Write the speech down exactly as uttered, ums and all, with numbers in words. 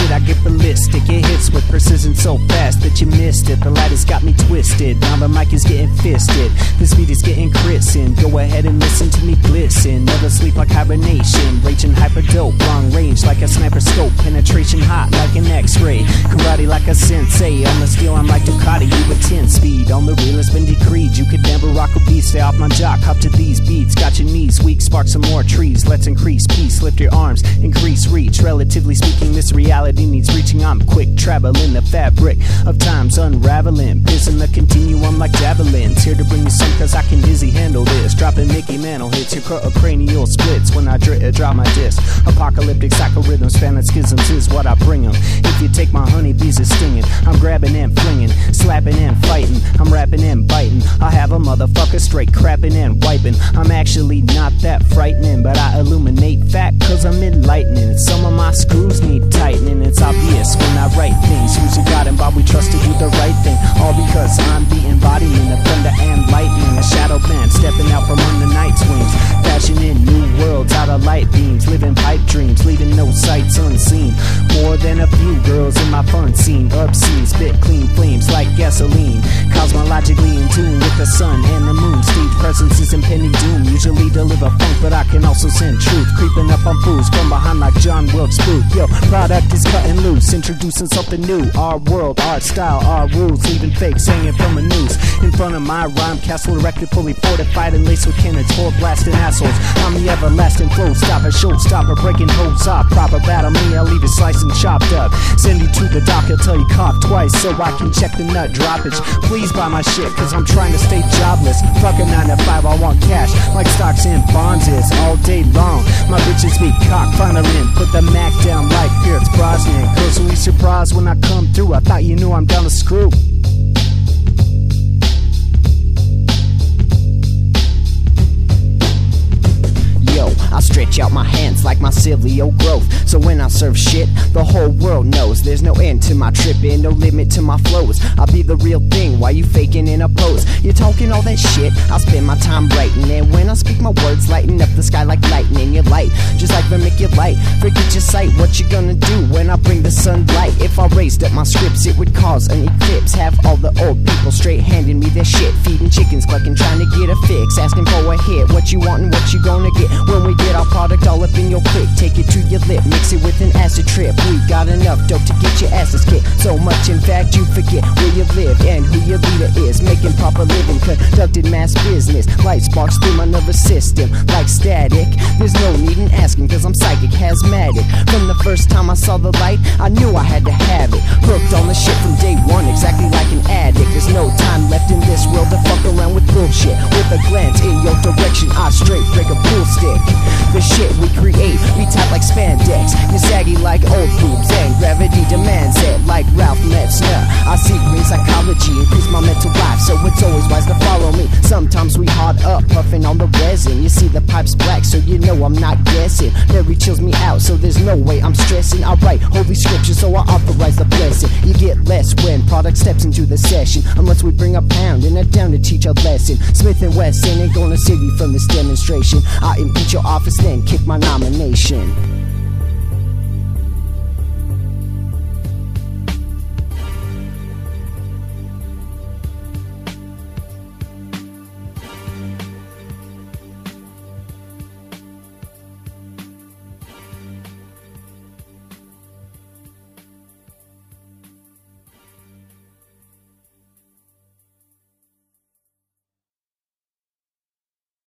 shit, I get ballistic. It hits with precision so fast that you missed it. The light has got me twisted, now the mic is getting fisted. This beat is getting christened, go ahead and listen to me glisten. Never sleep like hibernation, raging hyper dope. Long range like a sniper scope, penetration hot like an x-ray. Karate like a sensei, on the steel I'm like Ducati, you with ten speed. On the real it's been decreed, you could never rock a beat. Stay off my jock, hop to these beats. Got your knees weak, spark some more trees. Let's increase peace, lift your arms, increase reach. Relatively speaking, this reality needs reaching. I'm quick, traveling the fabric of time's unraveling. Piercing the continuum like javelins. Here to bring you some cause I can dizzy handle this. Dropping Mickey Mantle hits, your cr- cranial splits when I dr- uh, drop my disc. Apocalyptic psycho rhythms, spanning schisms is what I bring them. If you take my honeybees is stinging, I'm grabbing and flinging, slapping and fighting, I'm rapping and biting. I have a motherfucker straight crapping and wiping. I'm actually not that frightening, but I illuminate fact cause I'm enlightening. Some of my screws need tightening, it's obvious when I write things. Who's you got and Bob, we trust to do the right thing. All because I'm the embodiment of thunder and lightning. A shadow man stepping out from under night's wings, fashioning new worlds out of light beams. Living pipe dreams, leaving no sights unseen. More than a few girls in my fun scene. Obscene, spit clean flames like gasoline. Cosmologically in tune with the sun and the moon. Stage presence is impending doom. Usually deliver funk, but I can also send truth. Creeping up on fools from behind like John Wilkes Booth. Yo, product is cutting loose, introducing something new. Our world, our style, our rules. Leaving fakes hanging from a noose. In front of my rhyme castle, erected, fully fortified and laced with cannons for blasting assholes. I'm the everlasting flow stopper, showstopper, breaking hopes off. Proper battle me, I'll leave it sliced and chopped up. Send you to the doctor till you cough twice so I can check the nut droppage. Please buy my shit cause I'm trying to stay jobless. Fuck a nine to five, I want cash like stocks and bonds is all day long. My bitches be cock funneling, put the Mac down like Pierce Brosnan. Cause we surprised when I come through, I thought you knew I'm down to screw. I stretch out my hands like my mycelial growth. So when I serve shit, the whole world knows there's no end to my tripping, no limit to my flows. I'll be the real thing while you faking in a pose. You're talking all that shit, I spend my time writing. And when I speak my words, lighten up the sky like lightning. You're light, just like vermiculite. Forget your sight, what you gonna do when I bring the sunlight? If I raised up my scripts, it would cause an eclipse. Have all the old people straight handing me their shit. Feeding chickens, clucking, trying to get a fix. Asking for a hit, what you want and what you gonna get. When we get our product all up in your click, take it to your lip, mix it with an acid trip. We got enough dope to get your asses kicked. So much in fact you forget where you live and who your leader is. Making proper living, conducted mass business. Light sparks through my nervous system like static. There's no need in asking cause I'm psychic, asthmatic. From the first time I saw the light, I knew I had to have it. Hooked on the shit from day one, exactly like an addict. There's no time left in this world to fuck around with bullshit. With a glance in your direction, I straight break a pool stick. The shit we create, we tight like spandex. You're saggy like old boobs, and gravity demands it like Ralph Metzner. I see green psychology, increase my mental life, so it's always wise to follow me. Sometimes we hard up, puffing on the resin. You see the pipe's black, so you know I'm not guessing. Mary chills me out, so there's no way I'm stressing. I write holy scripture, so I authorize the blessing. You get less when product steps into the session, unless we bring a pound and a down to teach a lesson. Smith and Wesson ain't gonna save you from this demonstration. I impeach your office, then kick my nomination.